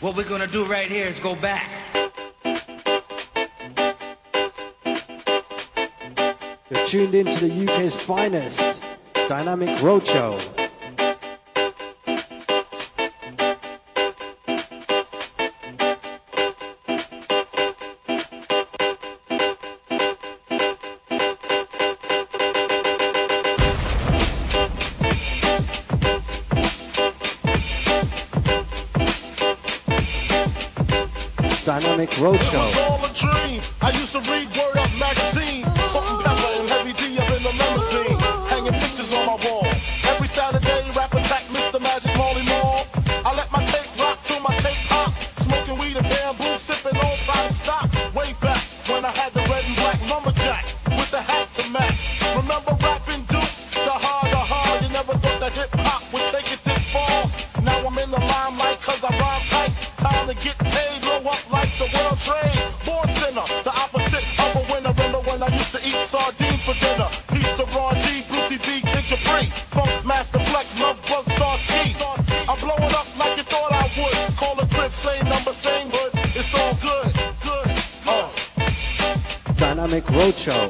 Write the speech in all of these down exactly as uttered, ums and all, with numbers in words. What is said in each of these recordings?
What we're gonna do right here is go back. You're tuned in to the U K's finest Dynamic Roadshow. Dynamic Roadshow. It was all a dream. I used to read Word Up magazine. Salt and pepper and heavy D up in the limousine. Hanging pictures on my wall. Every Saturday, rap attack, Mister Magic Molly Mall. I let my tape rock till my tape pop. Smoking weed and bamboo, sipping old private stock. Way back when I had the red and black lumberjack with the hat to match. Remember rapping Duke? The hard, the hard. You never thought that hip hop would take it this far. Now I'm in the limelight cause I rhyme tight. Time to get paid, blow up like the world trade. Born sinner, the opposite of a winner. Remember when I used to eat sardines for dinner? Peace to Ron G, Brucey B, Kid Capri, Funk Master Flex, Love Bug, Sarky. I'm blowing up like you thought I would. Call a crib, same number, same hood. It's all good, good. Uh. Dynamic Roadshow.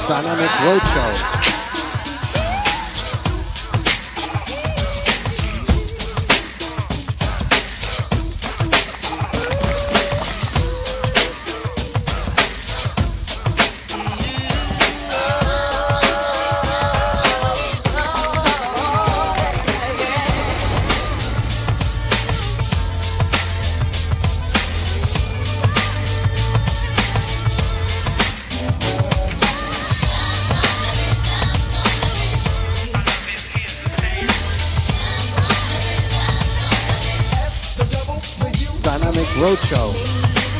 Dynamic Roadshow. Dynamic Roadshow.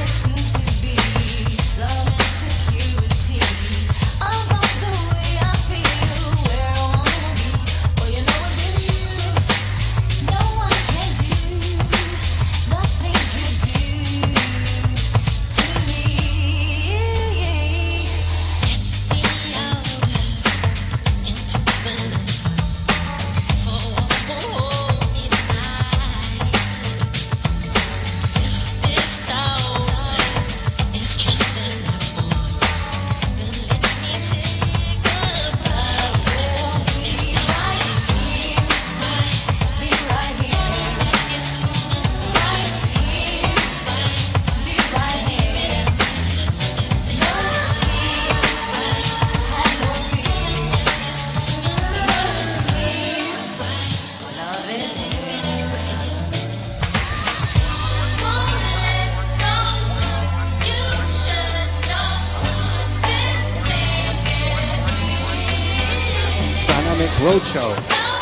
Roadshow.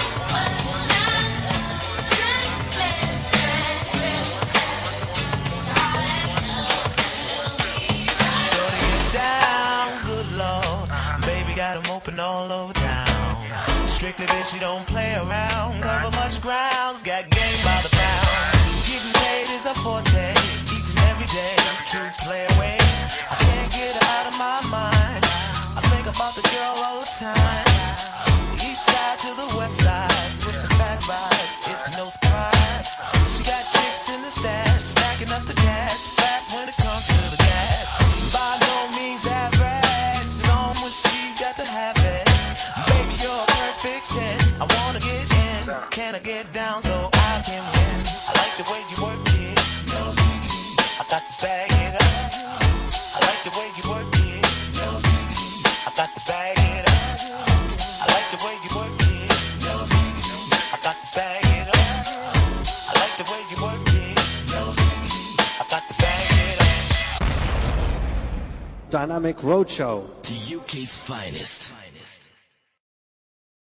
Down, good Lord, baby got 'em open all over town. Strictly bitch, she don't play around. Cover much grounds, got game by the pound. Getting paid is a forte, each and every day. True play away, I can't get her out of my mind. I think about the girl all the time. To the west side, pushing back rides, it's no surprise. She got tricks in the stash, stacking up the cash, fast when it comes to the gas. By no means average, it's on when she's got to have it. Baby, you're a perfect ten, I wanna get in. Can I get down so I can win? I like the way you work it, no diggity. I got to bag it up. I like the way you work it, no diggity. I got to bag it up. I like the way you work it. Bag it up. I like the way you work it. No diggity. I got to bag it up. Dynamic Roadshow. The U K's finest.